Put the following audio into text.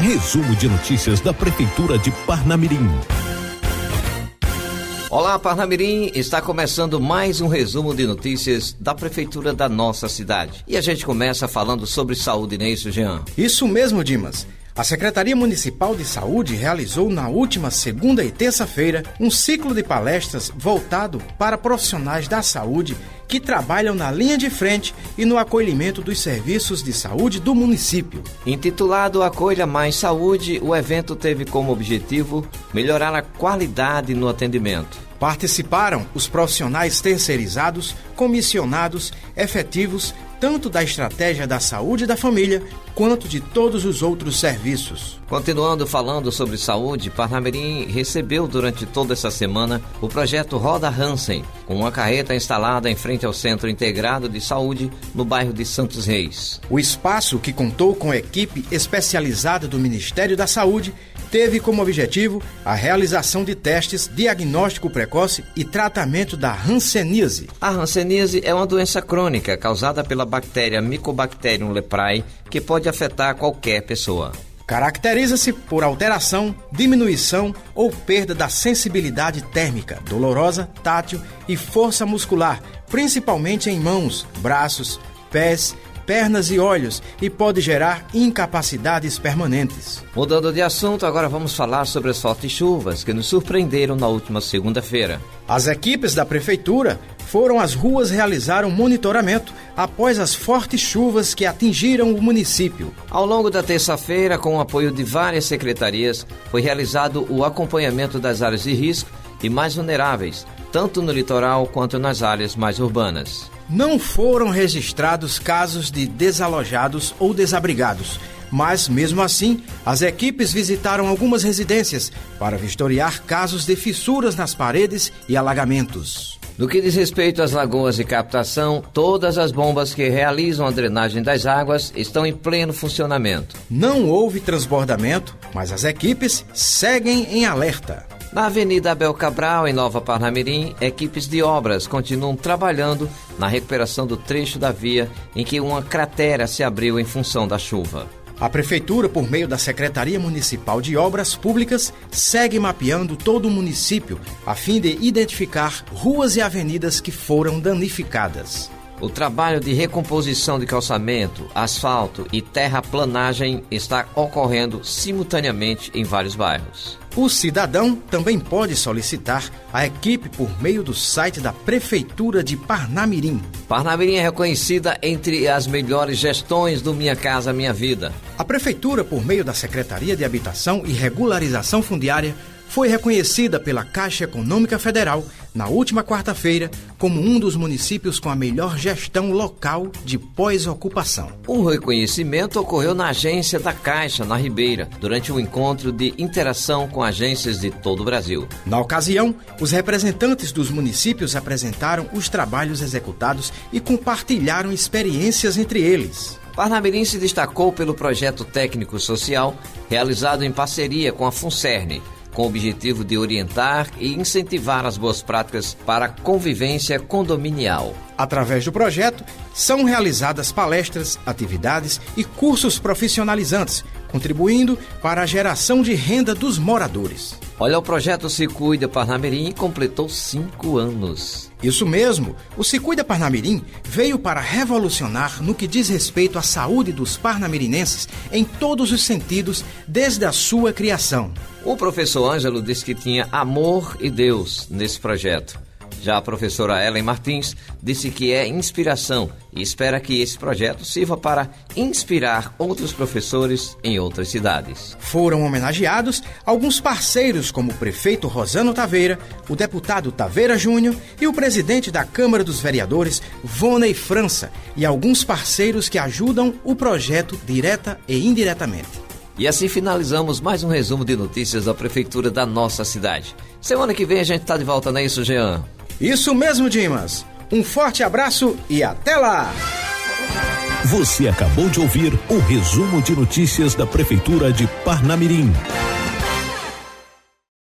Resumo de notícias da Prefeitura de Parnamirim. Olá, Parnamirim, está começando mais um resumo de notícias da Prefeitura da nossa cidade. E a gente começa falando sobre saúde, não é isso, Jean? Isso mesmo, Dimas. A Secretaria Municipal de Saúde realizou na última segunda e terça-feira um ciclo de palestras voltado para profissionais da saúde que trabalham na linha de frente e no acolhimento dos serviços de saúde do município. Intitulado Acolha Mais Saúde, o evento teve como objetivo melhorar a qualidade no atendimento. Participaram os profissionais terceirizados, comissionados, efetivos, tanto da estratégia da saúde da família, quanto de todos os outros serviços. Continuando falando sobre saúde, Parnamirim recebeu durante toda essa semana o projeto Roda Hansen, com uma carreta instalada em frente ao Centro Integrado de Saúde, no bairro de Santos Reis. O espaço, que contou com equipe especializada do Ministério da Saúde, teve como objetivo a realização de testes, diagnóstico precoce e tratamento da hanseníase. A hanseníase é uma doença crônica causada pela bactéria Mycobacterium leprae, que pode afetar qualquer pessoa. Caracteriza-se por alteração, diminuição ou perda da sensibilidade térmica, dolorosa, tátil e força muscular, principalmente em mãos, braços, pés, pernas e olhos, e pode gerar incapacidades permanentes. Mudando de assunto, agora vamos falar sobre as fortes chuvas que nos surpreenderam na última segunda-feira. As equipes da Prefeitura foram às ruas realizar um monitoramento após as fortes chuvas que atingiram o município. Ao longo da terça-feira, com o apoio de várias secretarias, foi realizado o acompanhamento das áreas de risco e mais vulneráveis, tanto no litoral quanto nas áreas mais urbanas. Não foram registrados casos de desalojados ou desabrigados, mas, mesmo assim, as equipes visitaram algumas residências para vistoriar casos de fissuras nas paredes e alagamentos. No que diz respeito às lagoas de captação, todas as bombas que realizam a drenagem das águas estão em pleno funcionamento. Não houve transbordamento, mas as equipes seguem em alerta. Na Avenida Abel Cabral, em Nova Parnamirim, equipes de obras continuam trabalhando na recuperação do trecho da via em que uma cratera se abriu em função da chuva. A Prefeitura, por meio da Secretaria Municipal de Obras Públicas, segue mapeando todo o município a fim de identificar ruas e avenidas que foram danificadas. O trabalho de recomposição de calçamento, asfalto e terraplanagem está ocorrendo simultaneamente em vários bairros. O cidadão também pode solicitar a equipe por meio do site da Prefeitura de Parnamirim. Parnamirim é reconhecida entre as melhores gestões do Minha Casa Minha Vida. A Prefeitura, por meio da Secretaria de Habitação e Regularização Fundiária, foi reconhecida pela Caixa Econômica Federal na última quarta-feira como um dos municípios com a melhor gestão local de pós-ocupação. O reconhecimento ocorreu na agência da Caixa, na Ribeira, durante um encontro de interação com agências de todo o Brasil. Na ocasião, os representantes dos municípios apresentaram os trabalhos executados e compartilharam experiências entre eles. Parnamirim se destacou pelo projeto técnico-social realizado em parceria com a FUNCERN, com o objetivo de orientar e incentivar as boas práticas para a convivência condominial. Através do projeto, são realizadas palestras, atividades e cursos profissionalizantes, contribuindo para a geração de renda dos moradores. Olha, o projeto Se Cuida Parnamirim completou 5 anos. Isso mesmo, o Se Cuida Parnamirim veio para revolucionar no que diz respeito à saúde dos parnamirinenses em todos os sentidos, desde a sua criação. O professor Ângelo disse que tinha amor e Deus nesse projeto. Já a professora Ellen Martins disse que é inspiração e espera que esse projeto sirva para inspirar outros professores em outras cidades. Foram homenageados alguns parceiros como o prefeito Rosano Taveira, o deputado Taveira Júnior e o presidente da Câmara dos Vereadores, Vonei França, e alguns parceiros que ajudam o projeto direta e indiretamente. E assim finalizamos mais um resumo de notícias da Prefeitura da nossa cidade. Semana que vem a gente está de volta, não é isso, Jean? Isso mesmo, Dimas. Um forte abraço e até lá! Você acabou de ouvir o resumo de notícias da Prefeitura de Parnamirim.